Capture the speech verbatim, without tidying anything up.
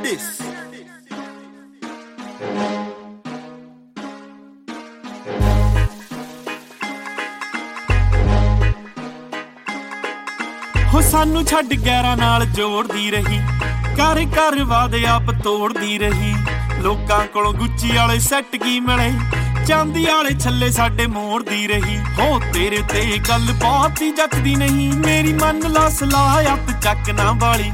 this. ਹੋ ਸਾਨੂੰ ਛੱਡ ਗੈਰਾਂ ਨਾਲ ਜੋੜਦੀ ਰਹੀ, ਘਰ ਘਰ ਵਾਦੇ ਆਪ ਤੋੜਦੀ ਰਹੀ। ਲੋਕਾਂ ਕੋਲੋਂ ਗੁੱਚੀ ਵਾਲੇ ਸੈੱਟ ਕੀ ਮਿਲੇ, ਚਾਂਦੀ ਵਾਲੇ ਛੱਲੇ ਸਾਡੇ ਮੋੜਦੀ ਰਹੀ। ਹੋ ਤੇਰੇ ਤੇ ਗੱਲ ਬਹੁਤ ਹੀ ਜੱਕਦੀ ਨਹੀਂ, ਮੇਰੀ ਮੰਨ ਲਾ ਸਲਾਹ ਅੱਤ ਚੱਕ ਨਾ ਵਾਲੀ।